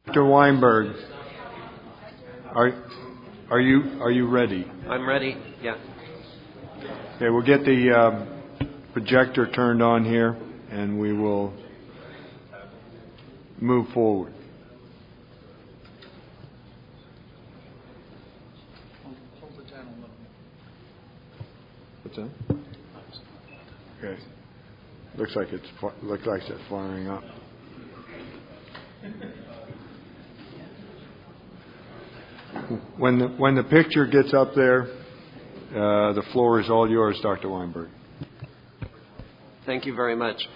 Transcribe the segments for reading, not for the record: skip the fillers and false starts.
Dr. Weinberg, are you ready? I'm ready. Yeah. Okay, we'll get the projector turned on here, and we will move forward. Hold the channel up. What's that? Okay. Looks like it's firing up. When the picture gets up there, the floor is all yours, Dr. Weinberg. Thank you very much.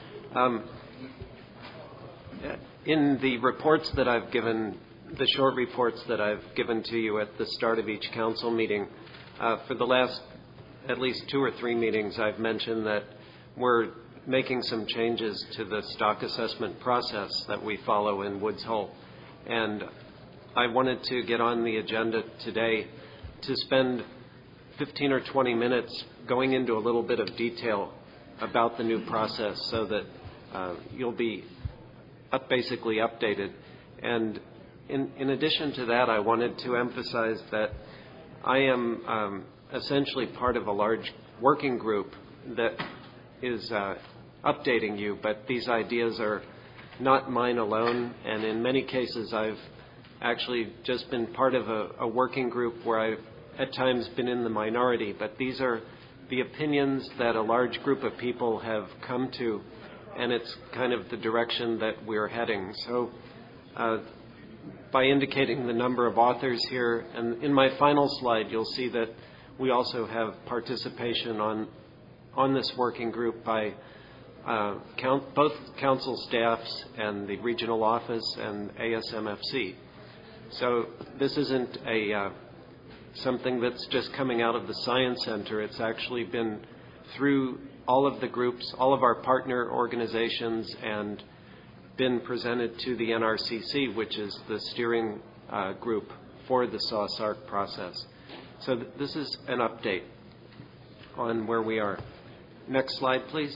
In the reports that I've given, the short reports that I've given to you at the start of each council meeting, for the last at least 2 or 3 meetings, I've mentioned that we're making some changes to the stock assessment process that we follow in Woods Hole. And I wanted to get on the agenda today to spend 15 or 20 minutes going into a little bit of detail about the new process so that you'll be basically updated. And in addition to that, I wanted to emphasize that I am essentially part of a large working group that is updating you, but these ideas are not mine alone, and in many cases I've actually just been part of a working group where I've at times been in the minority, but these are the opinions that a large group of people have come to, and it's kind of the direction that we're heading. So by indicating the number of authors here, and in my final slide you'll see that we also have participation on this working group by both council staffs and the regional office and ASMFC. So this isn't something that's just coming out of the Science Center. It's actually been through all of the groups, all of our partner organizations, and been presented to the NRCC, which is the steering group for the SAW-SARC process. So this is an update on where we are. Next slide, please.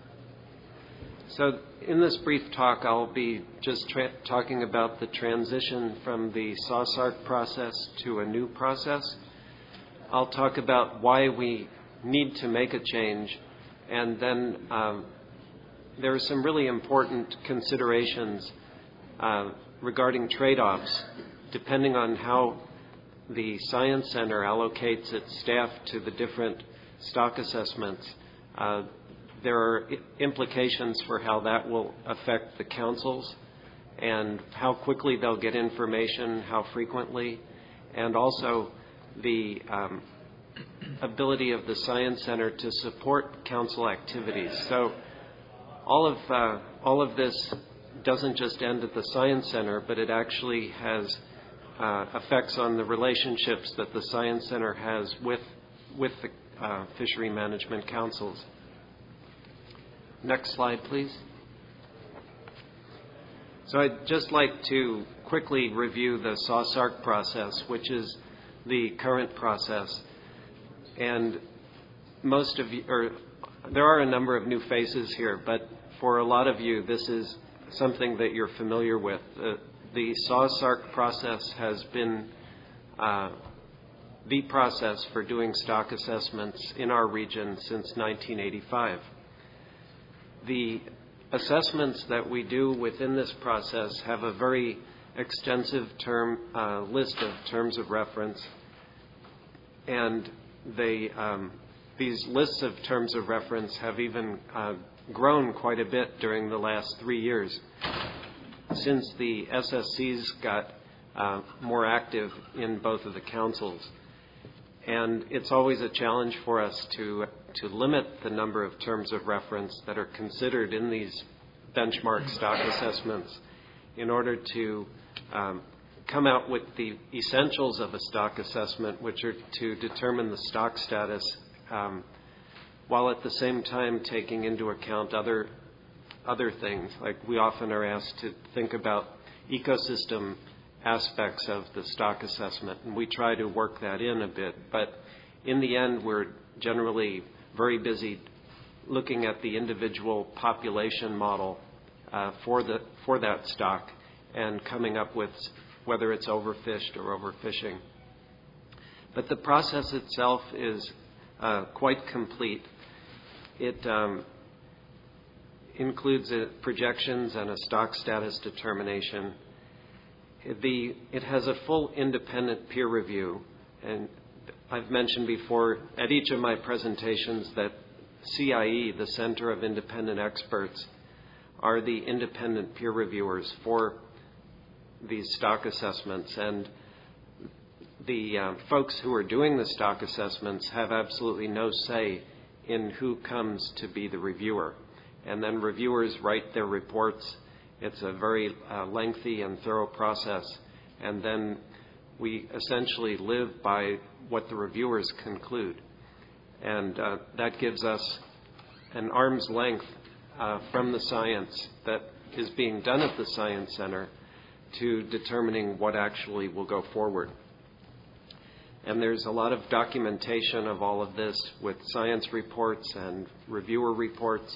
So in this brief talk, I'll be just talking about the transition from the SAW-SARC process to a new process. I'll talk about why we need to make a change, and then there are some really important considerations regarding trade-offs, depending on how the Science Center allocates its staff to the different stock assessments. There are implications for how that will affect the councils and how quickly they'll get information, how frequently, and also the ability of the Science Center to support council activities. So all of this doesn't just end at the Science Center, but it actually has effects on the relationships that the Science Center has with the fishery management councils. Next slide, please. So I'd just like to quickly review the SAW-SARC process, which is the current process. And most of you, there are a number of new faces here, but for a lot of you, this is something that you're familiar with. The SAW-SARC process has been the process for doing stock assessments in our region since 1985. The assessments that we do within this process have a very extensive list of terms of reference, and these lists of terms of reference have even grown quite a bit during the last 3 years since the SSCs got more active in both of the councils. And it's always a challenge for us to limit the number of terms of reference that are considered in these benchmark stock assessments in order to come out with the essentials of a stock assessment, which are to determine the stock status, while at the same time taking into account other things. Like we often are asked to think about ecosystem aspects of the stock assessment, and we try to work that in a bit. But in the end, we're generally very busy looking at the individual population model for that stock and coming up with whether it's overfished or overfishing. But the process itself is quite complete. It includes projections and a stock status determination. It has a full independent peer review, and I've mentioned before at each of my presentations that CIE, the Center of Independent Experts, are the independent peer reviewers for these stock assessments, and the folks who are doing the stock assessments have absolutely no say in who comes to be the reviewer. And then reviewers write their reports. It's a very lengthy and thorough process, and then we essentially live by what the reviewers conclude. And that gives us an arm's length from the science that is being done at the Science Center to determining what actually will go forward. And there's a lot of documentation of all of this with science reports and reviewer reports.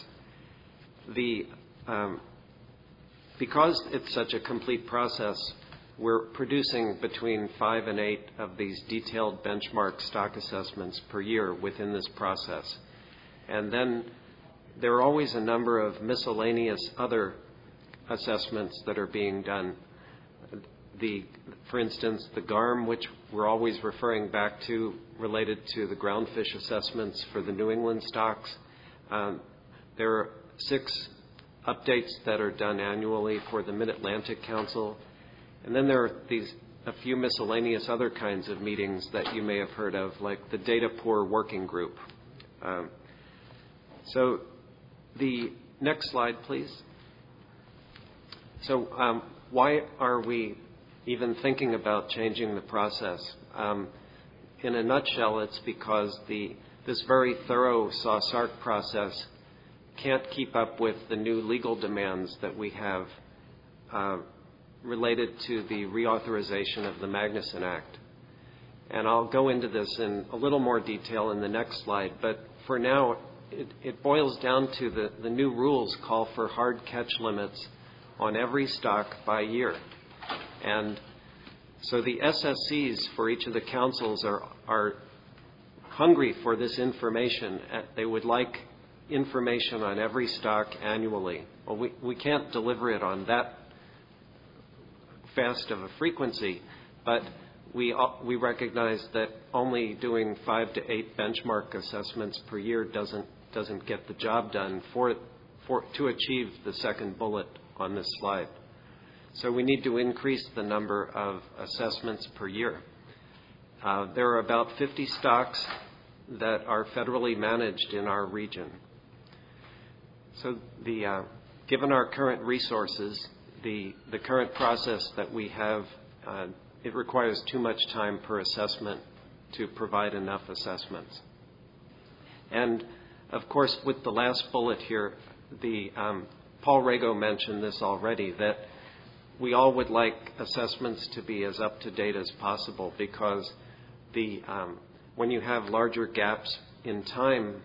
Because it's such a complete process, we're producing between 5 and 8 of these detailed benchmark stock assessments per year within this process. And then there are always a number of miscellaneous other assessments that are being done. For instance, the GARM, which we're always referring back to, related to the groundfish assessments for the New England stocks. There are 6 updates that are done annually for the Mid-Atlantic Council. And then there are a few miscellaneous other kinds of meetings that you may have heard of, like the Data Poor Working Group. So the next slide, please. So why are we even thinking about changing the process? In a nutshell, it's because this very thorough SAW-SARC process can't keep up with the new legal demands that we have related to the reauthorization of the Magnuson Act. And I'll go into this in a little more detail in the next slide, but for now, it boils down to the new rules call for hard catch limits on every stock by year. And so the SSCs for each of the councils are hungry for this information. They would like information on every stock annually. Well, we can't deliver it on that fast of a frequency, but we recognize that only doing 5 to 8 benchmark assessments per year doesn't get the job done to achieve the second bullet on this slide. So we need to increase the number of assessments per year. There are about 50 stocks that are federally managed in our region. So given our current resources, the current process that we have, it requires too much time per assessment to provide enough assessments. And of course, with the last bullet here, Paul Rago mentioned this already, that we all would like assessments to be as up to date as possible, because when you have larger gaps in time,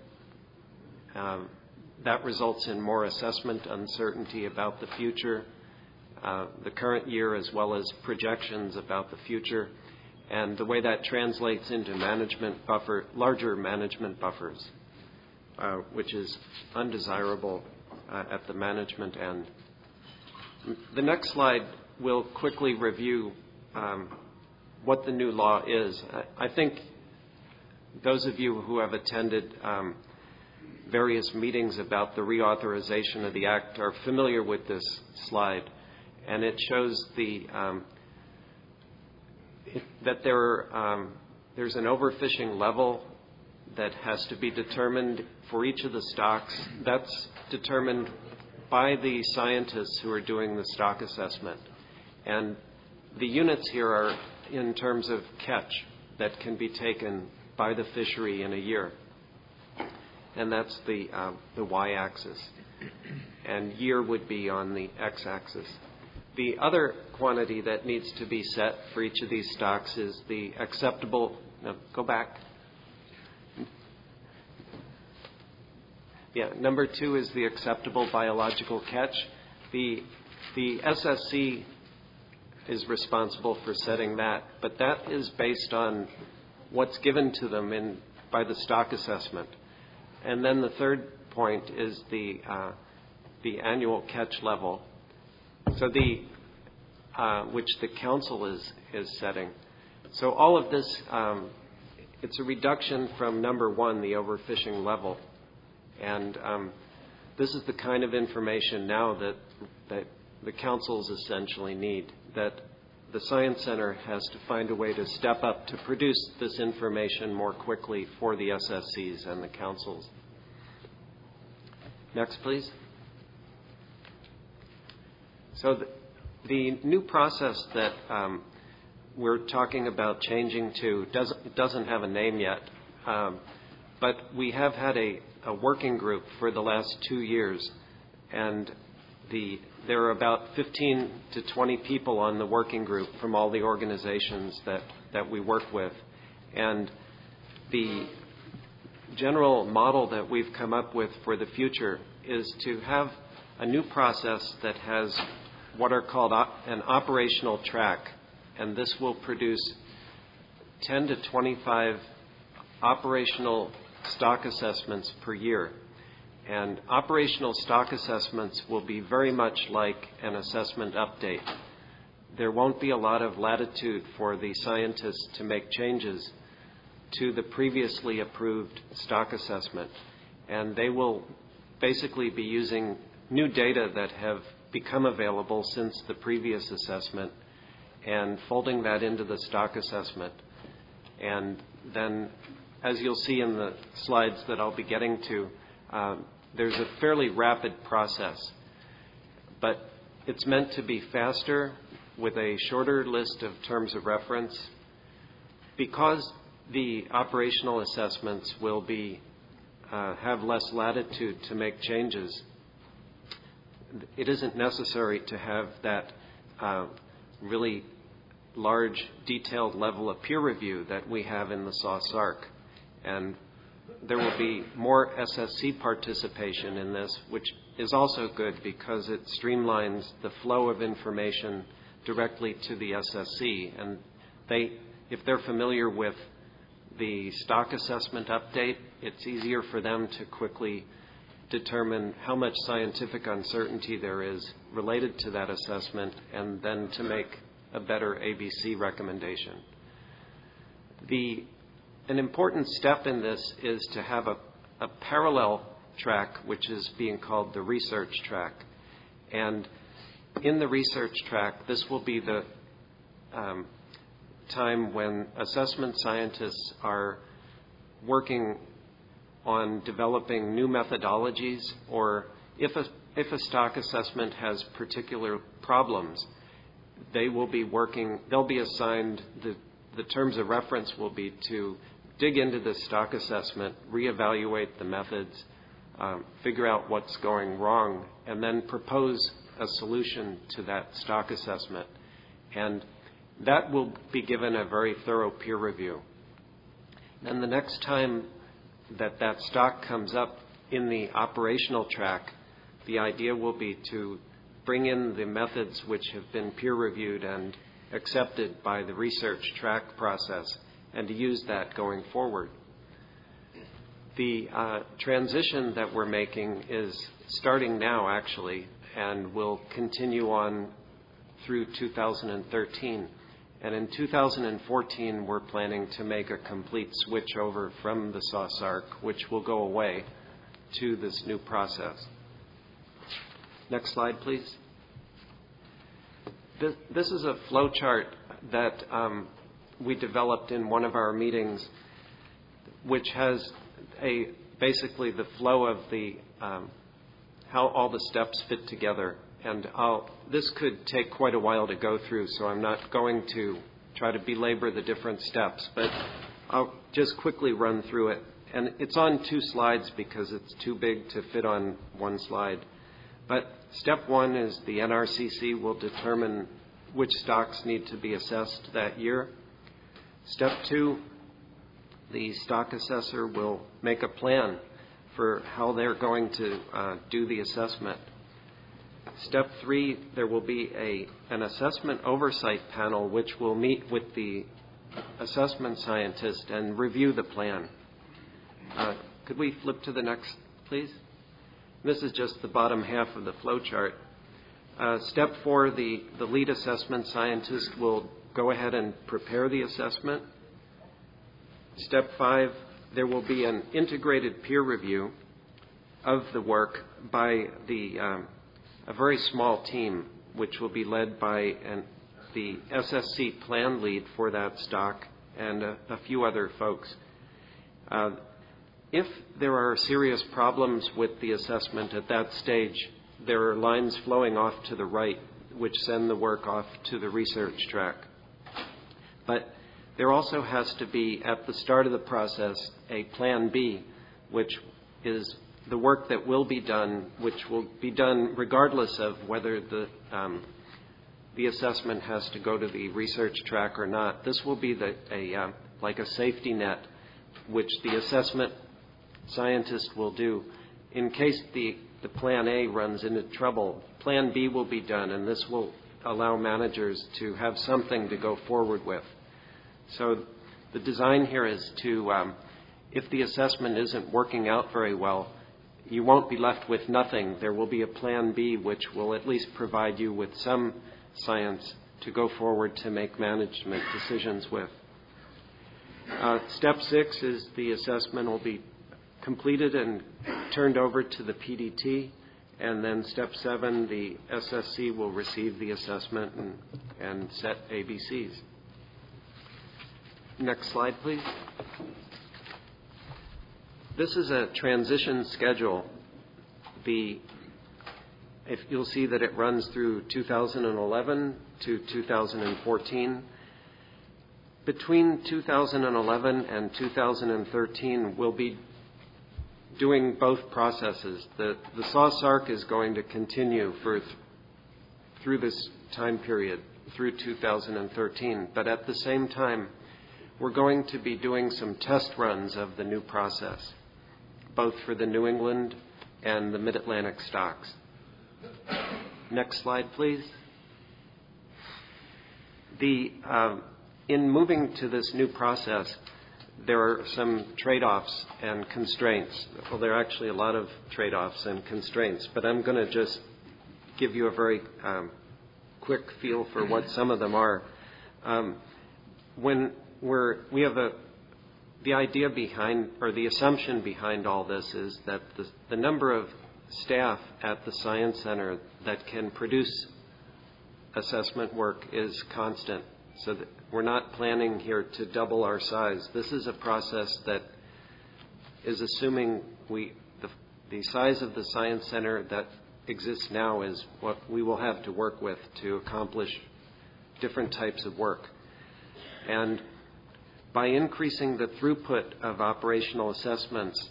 that results in more assessment uncertainty about the future, the current year, as well as projections about the future, and the way that translates into larger management buffers, which is undesirable at the management end. The next slide will quickly review what the new law is. I think those of you who have attended various meetings about the reauthorization of the Act are familiar with this slide, and it shows that there's an overfishing level that has to be determined for each of the stocks. That's determined by the scientists who are doing the stock assessment. And the units here are in terms of catch that can be taken by the fishery in a year. And that's the y-axis. And year would be on the x-axis. The other quantity that needs to be set for each of these stocks is the acceptable, go back. Yeah, number 2 is the acceptable biological catch. The SSC is responsible for setting that. But that is based on what's given to them by the stock assessment. And then the third point is the annual catch level, so which the council is setting. So all of this, it's a reduction from number one, the overfishing level. And this is the kind of information now that the councils essentially need, that the Science Center has to find a way to step up to produce this information more quickly for the SSCs and the councils. Next, please. So the new process that we're talking about changing to doesn't have a name yet, but we have had a working group for the last 2 years, and there are about 15 to 20 people on the working group from all the organizations that we work with. And the general model that we've come up with for the future is to have a new process that has what are called an operational track, and this will produce 10 to 25 operational stock assessments per year. And operational stock assessments will be very much like an assessment update. There won't be a lot of latitude for the scientists to make changes to the previously approved stock assessment. And they will basically be using new data that have become available since the previous assessment and folding that into the stock assessment. And then, as you'll see in the slides that I'll be getting to, there's a fairly rapid process, but it's meant to be faster with a shorter list of terms of reference. Because the operational assessments will have less latitude to make changes, it isn't necessary to have that really large, detailed level of peer review that we have in the SAW-SARC. And there will be more SSC participation in this, which is also good because it streamlines the flow of information directly to the SSC. And if they're familiar with the stock assessment update, it's easier for them to quickly determine how much scientific uncertainty there is related to that assessment and then to make a better ABC recommendation. An important step in this is to have a parallel track, which is being called the research track. And in the research track, this will be the time when assessment scientists are working on developing new methodologies, or if a stock assessment has particular problems, they'll be assigned, the terms of reference will be to dig into the stock assessment, reevaluate the methods, figure out what's going wrong, and then propose a solution to that stock assessment. And that will be given a very thorough peer review. And the next time that stock comes up in the operational track, the idea will be to bring in the methods which have been peer reviewed and accepted by the research track process, and to use that going forward. The transition that we're making is starting now, actually, and will continue on through 2013. And in 2014, we're planning to make a complete switch over from the SAW-SARC, which will go away, to this new process. Next slide, please. This is a flow chart that we developed in one of our meetings, which has basically the flow of how all the steps fit together. And this could take quite a while to go through, so I'm not going to try to belabor the different steps, but I'll just quickly run through it. And it's on 2 slides because it's too big to fit on 1 slide. But step 1 is the NRCC will determine which stocks need to be assessed that year. Step 2, the stock assessor will make a plan for how they're going to do the assessment. Step 3, there will be an assessment oversight panel which will meet with the assessment scientist and review the plan. Could we flip to the next, please? This is just the bottom half of the flow chart. Step 4, the lead assessment scientist will go ahead and prepare the assessment. Step 5, there will be an integrated peer review of the work by a very small team, which will be led by the SSC plan lead for that stock and a few other folks. If there are serious problems with the assessment at that stage, there are lines flowing off to the right which send the work off to the research track. But there also has to be, at the start of the process, a plan B, which is the work that will be done, which will be done regardless of whether the assessment has to go to the research track or not. This will be like a safety net, which the assessment scientist will do in case the plan A runs into trouble. Plan B will be done, and this will allow managers to have something to go forward with. So the design here is to, if the assessment isn't working out very well, you won't be left with nothing. There will be a plan B which will at least provide you with some science to go forward to make management decisions with. Step 6 is the assessment will be completed and turned over to the PDT, and then step 7, the SSC will receive the assessment and set ABCs. Next slide, please. This is a transition schedule. If you'll see that it runs through 2011 to 2014. Between 2011 and 2013, we'll be doing both processes. The SAW-SARC is going to continue through this time period, through 2013. But at the same time, we're going to be doing some test runs of the new process, both for the New England and the Mid-Atlantic stocks. Next slide, please. In moving to this new process, there are some trade-offs and constraints. Well, there are actually a lot of trade-offs and constraints, but I'm going to just give you a very quick feel for what some of them are. The idea behind, or the assumption behind all this is that the number of staff at the Science Center that can produce assessment work is constant. So that we're not planning here to double our size. This is a process that is assuming the size of the Science Center that exists now is what we will have to work with to accomplish different types of work. And by increasing the throughput of operational assessments,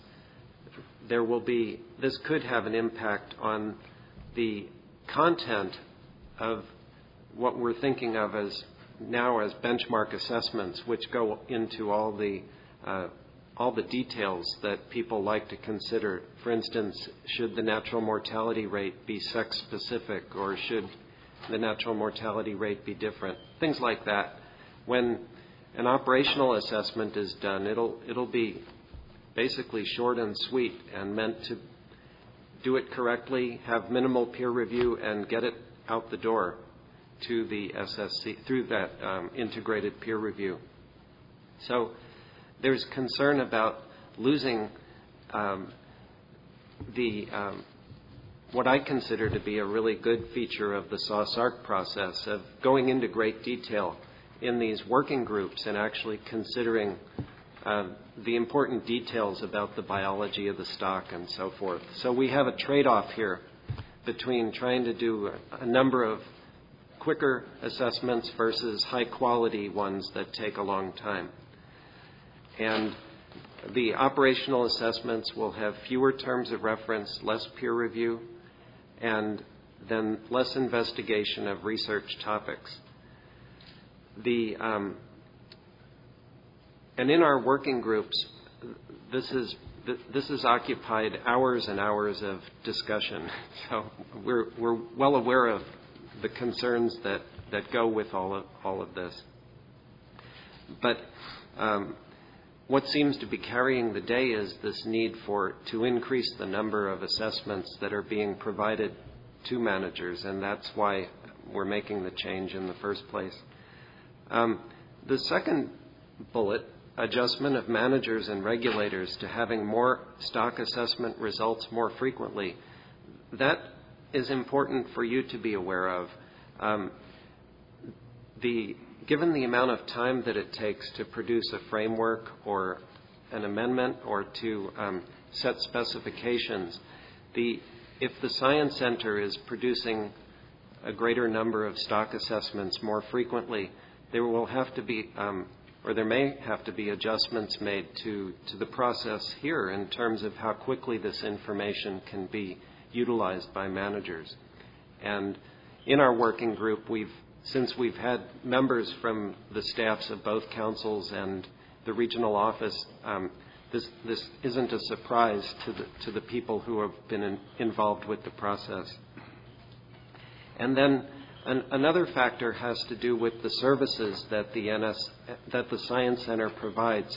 this could have an impact on the content of what we're thinking of as benchmark assessments, which go into all the details that people like to consider. For instance, should the natural mortality rate be sex specific, or should the natural mortality rate be different? Things like that. When an operational assessment is done, it'll be basically short and sweet and meant to do it correctly, have minimal peer review, and get it out the door to the SSC through that integrated peer review. So there's concern about losing what I consider to be a really good feature of the SAW-SARC process of going into great detail in these working groups and actually considering the important details about the biology of the stock and so forth. So we have a trade-off here between trying to do a number of quicker assessments versus high-quality ones that take a long time. And the operational assessments will have fewer terms of reference, less peer review, and then less investigation of research topics. And in our working groups, this this has occupied hours and hours of discussion. So we're well aware of the concerns that go with all of this. But what seems to be carrying the day is this need to increase the number of assessments that are being provided to managers, and that's why we're making the change in the first place. The second bullet, adjustment of managers and regulators to having more stock assessment results more frequently, that is important for you to be aware of. Given the amount of time that it takes to produce a framework or an amendment or to set specifications, if the Science Center is producing a greater number of stock assessments more frequently, there will have to be, or there may have to be adjustments made to the process here in terms of how quickly this information can be utilized by managers. And in our working group, since we've had members from the staffs of both councils and the regional office, this isn't a surprise to the people who have been involved with the process. And then another factor has to do with the services that the Science Center provides.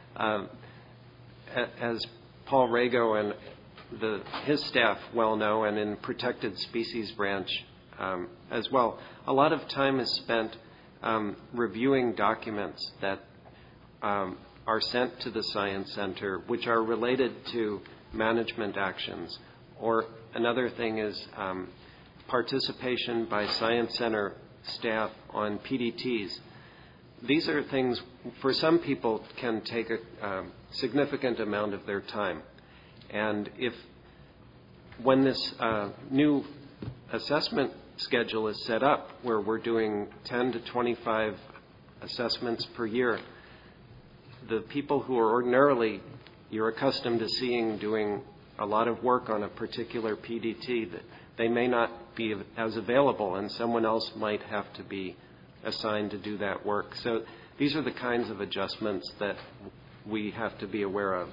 As Paul Rago and his staff well know, and in Protected Species Branch as well, a lot of time is spent reviewing documents that are sent to the Science Center, which are related to management actions. Or another thing is participation by Science Center staff on PDTs. These are things, for some people, can take a significant amount of their time. And when this new assessment schedule is set up, where we're doing 10 to 25 assessments per year, the people who are ordinarily you're accustomed to seeing doing a lot of work on a particular PDT, that they may not be as available, and someone else might have to be assigned to do that work. So these are the kinds of adjustments that we have to be aware of.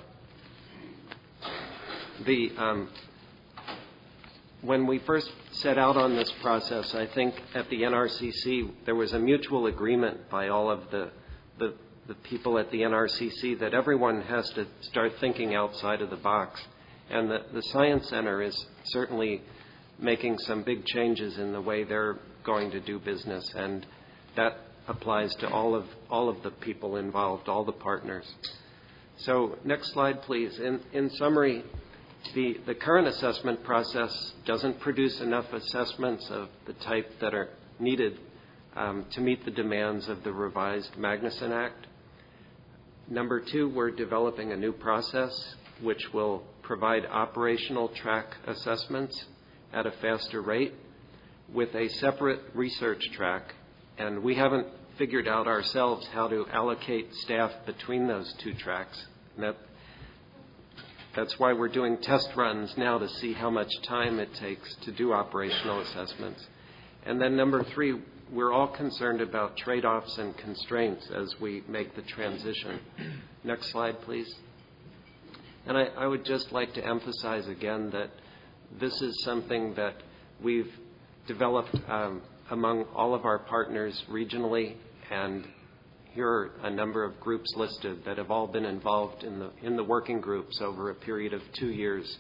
When we first set out on this process, I think at the NRCC there was a mutual agreement by all of the people at the NRCC that everyone has to start thinking outside of the box. And the Science Center is certainly making some big changes in the way they're going to do business, and that applies to all of the people involved, all the partners. So next slide, please. In summary, the current assessment process doesn't produce enough assessments of the type that are needed to meet the demands of the revised Magnuson Act. Number two, we're developing a new process which will provide operational track assessments at a faster rate with a separate research track. And we haven't figured out ourselves how to allocate staff between those two tracks. That's why we're doing test runs now to see how much time it takes to do operational assessments. And then number three, we're all concerned about trade-offs and constraints as we make the transition. Next slide, please. And I would just like to emphasize again that this is something that we've developed among all of our partners regionally, and here are a number of groups listed that have all been involved in the working groups over a period of 2 years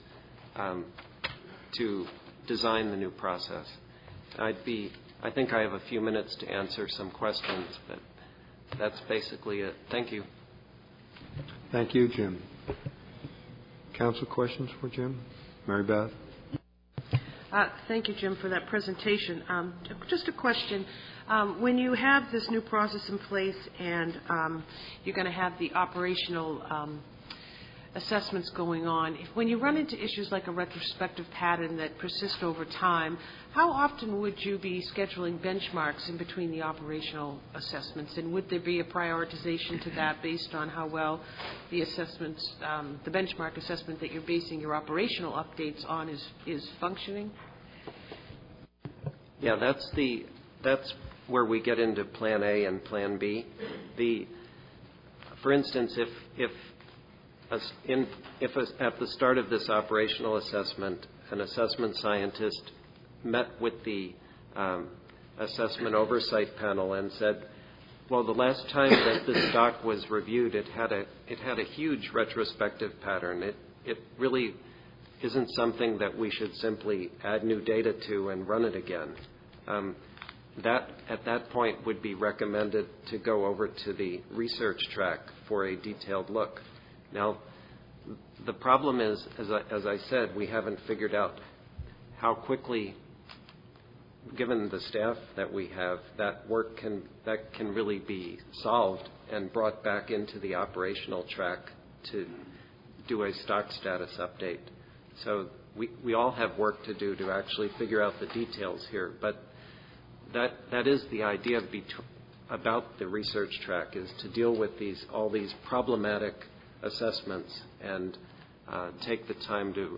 to design the new process. I think I have a few minutes to answer some questions, but that's basically it. Thank you. Thank you, Jim. Council questions for Jim? Mary Beth? Thank you, Jim, for that presentation. Just a question. When you have this new process in place and you're going to have the operational assessments going on, when you run into issues like a retrospective pattern that persist over time, how often would you be scheduling benchmarks in between the operational assessments? And would there be a prioritization to that based on how well the assessments, the benchmark assessment that you're basing your operational updates on is functioning? Yeah, that's where we get into Plan A and Plan B. For instance, if at the start of this operational assessment, an assessment scientist met with the assessment oversight panel and said, well, the last time that this stock was reviewed, it had a huge retrospective pattern. It really isn't something that we should simply add new data to and run it again. That at that point would be recommended to go over to the research track for a detailed look. Now, the problem is, as I said, we haven't figured out how quickly, given the staff that we have, that can really be solved and brought back into the operational track to do a stock status update. So we all have work to do to actually figure out the details here, but that is the idea about the research track, is to deal with all these problematic assessments and take the time to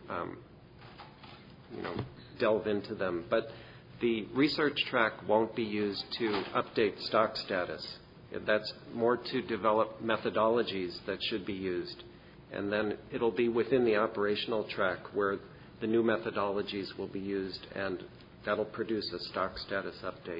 delve into them. But the research track won't be used to update stock status. That's more to develop methodologies that should be used. And then it'll be within the operational track where the new methodologies will be used, and that'll produce a stock status update.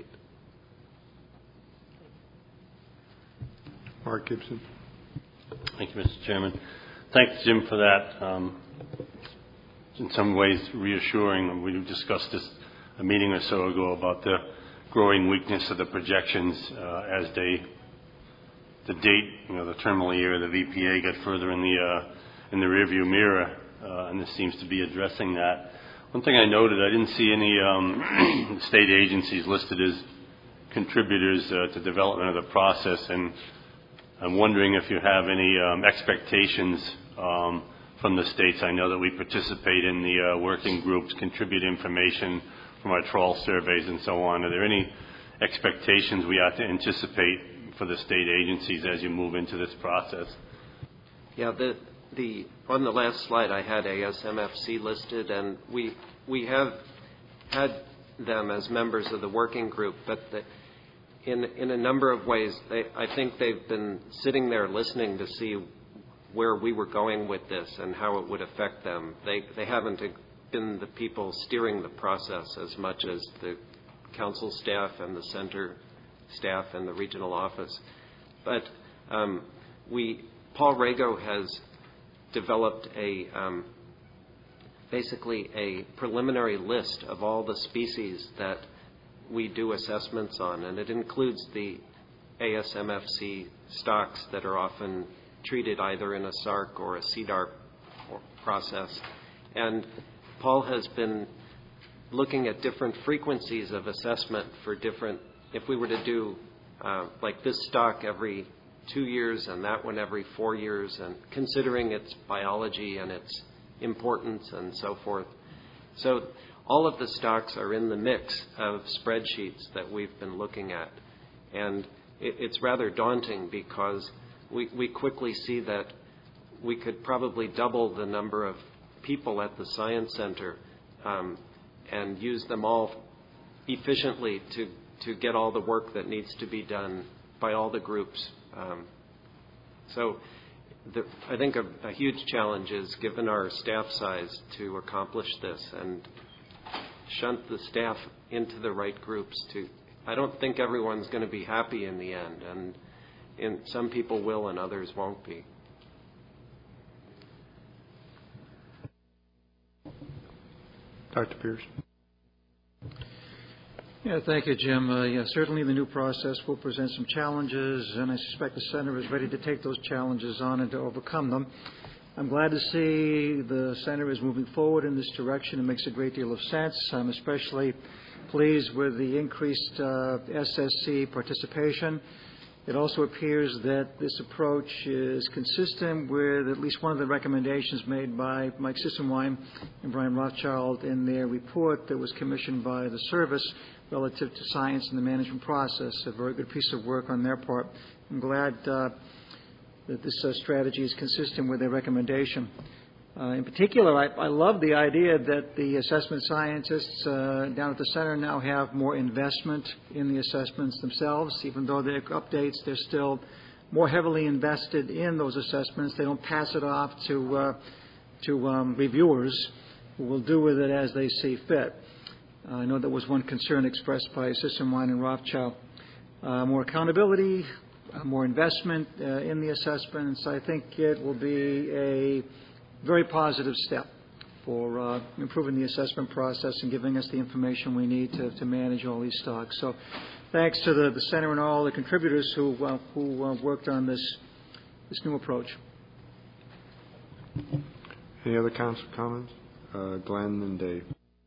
Mark Gibson. Thank you, Mr. Chairman. Thanks, Jim, for that. In some ways reassuring. We discussed this a meeting or so ago about the growing weakness of the projections as the terminal year of the VPA got further in the rearview mirror, and this seems to be addressing that. One thing I noted, I didn't see any state agencies listed as contributors to development of the process, and I'm wondering if you have any expectations from the states. I know that we participate in the working groups, contribute information from our trawl surveys and so on. Are there any expectations we ought to anticipate for the state agencies as you move into this process? Yeah, on the last slide I had ASMFC listed, and we have had them as members of the working group, but in a number of ways, I think they've been sitting there listening to see where we were going with this and how it would affect them. They haven't been the people steering the process as much as the council staff and the center staff and the regional office. But Paul Rago has developed basically a preliminary list of all the species that we do assessments on, and it includes the ASMFC stocks that are often treated either in a SARC or a CDARP process. And Paul has been looking at different frequencies of assessment for different, if we were to do like this stock every 2 years and that one every 4 years, and considering its biology and its importance and so forth. So all of the stocks are in the mix of spreadsheets that we've been looking at. And it's rather daunting because we quickly see that we could probably double the number of people at the Science Center and use them all efficiently to get all the work that needs to be done by all the groups. So I think a huge challenge is, given our staff size, to accomplish this and shunt the staff into the right groups. I don't think everyone's going to be happy in the end, and some people will and others won't be. Dr. Pierce. Yeah, thank you, Jim. Certainly the new process will present some challenges, and I suspect the Center is ready to take those challenges on and to overcome them. I'm glad to see the Center is moving forward in this direction. It makes a great deal of sense. I'm especially pleased with the increased SSC participation. It also appears that this approach is consistent with at least one of the recommendations made by Mike Sissenwein and Brian Rothschild in their report that was commissioned by the service relative to science and the management process. A very good piece of work on their part. I'm glad that this strategy is consistent with their recommendation. In particular, I love the idea that the assessment scientists down at the Center now have more investment in the assessments themselves. Even though they're updates, they're still more heavily invested in those assessments. They don't pass it off to reviewers who will do with it as they see fit. I know there was one concern expressed by Sisson-Wine and Rothschild. More accountability, more investment in the assessments. I think it will be a very positive step for improving the assessment process and giving us the information we need to manage all these stocks. So thanks to the Center and all the contributors who worked on this new approach. Any other council comments? Glenn and Dave.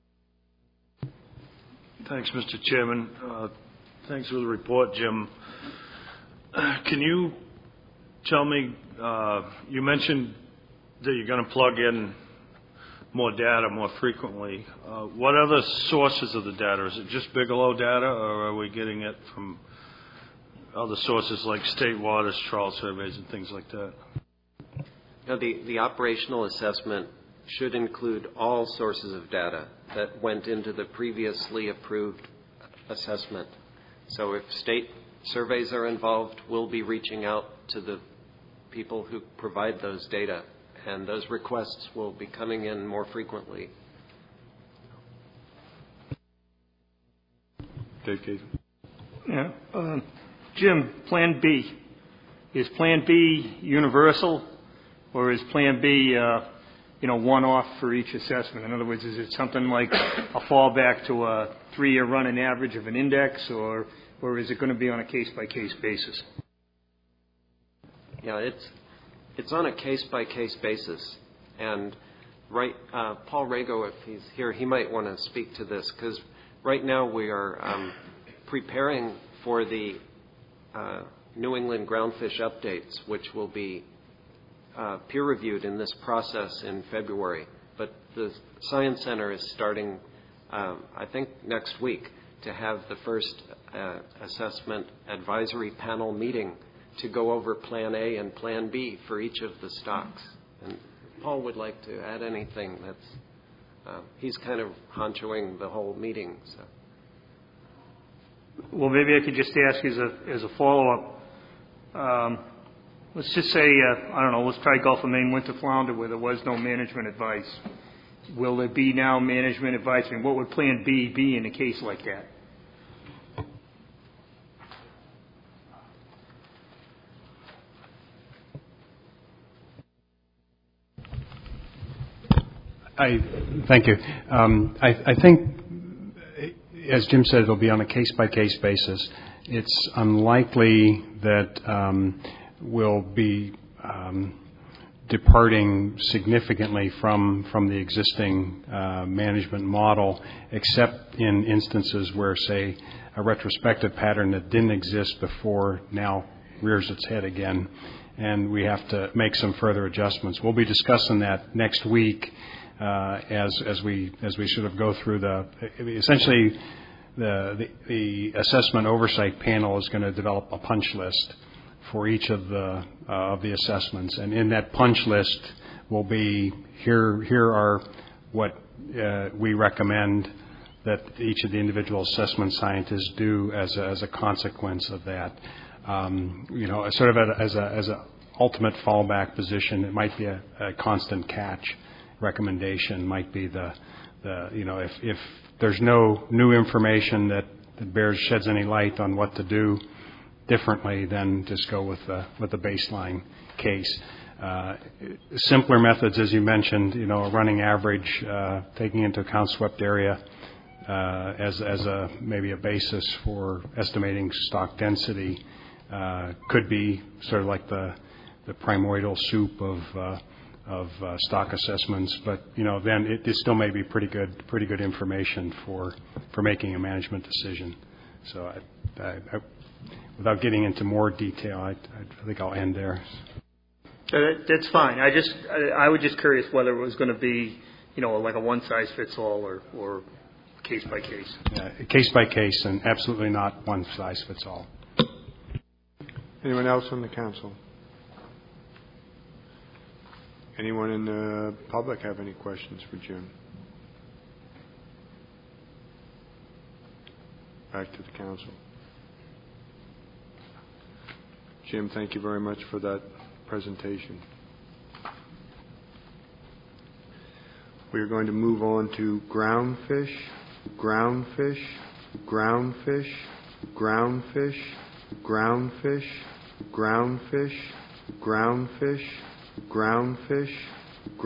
Thanks, Mr. Chairman. Thanks for the report, Jim. Can you tell me, you mentioned that you're going to plug in more data more frequently. What other sources of the data? Is it just Bigelow data, or are we getting it from other sources like state waters, trial surveys, and things like that? Now, the operational assessment should include all sources of data that went into the previously approved assessment. So if state surveys are involved, we'll be reaching out to the people who provide those data, and those requests will be coming in more frequently. Dave Casey. Yeah. Jim, Plan B. Is Plan B universal, or is Plan B, one-off for each assessment? In other words, is it something like a fallback to a 3-year running average of an index, or is it going to be on a case-by-case basis? Yeah, it's on a case-by-case basis. And Paul Rago, if he's here, he might want to speak to this, because right now we are preparing for the New England groundfish updates, which will be peer-reviewed in this process in February. But the Science Center is starting, I think, next week to have the first assessment advisory panel meeting to go over Plan A and Plan B for each of the stocks. And Paul would like to add anything. He's kind of honchoing the whole meeting. So. Well, maybe I could just ask as a follow-up. Let's just say, let's try Gulf of Maine winter flounder where there was no management advice. Will there be now management advice? And what would Plan B be in a case like that? Thank you. I think, as Jim said, it'll be on a case-by-case basis. It's unlikely that we'll be departing significantly from the existing management model, except in instances where, say, a retrospective pattern that didn't exist before now rears its head again, and we have to make some further adjustments. We'll be discussing that next week as we sort of go through essentially the assessment oversight panel is going to develop a punch list for each of the assessments, and in that punch list will be here are what we recommend that each of the individual assessment scientists do as a consequence of that. Sort of as a ultimate fallback position, it might be a constant catch recommendation. Might be if there's no new information that sheds any light on what to do differently, then just go with the baseline case. Simpler methods, as you mentioned, a running average, taking into account swept area as maybe a basis for estimating stock density, could be sort of like the primordial soup of stock assessments, but then it still may be pretty good information for making a management decision. So I without getting into more detail, I think I'll end there. That's fine. I was just curious whether it was going to be, like a one-size-fits-all or case-by-case. Yeah, case-by-case, and absolutely not one-size-fits-all. Anyone else on the council? Anyone in the public have any questions for Jim? Back to the council. Jim, thank you very much for that presentation. We are going to move on to groundfish, groundfish, groundfish, groundfish, groundfish, groundfish, groundfish, groundfish,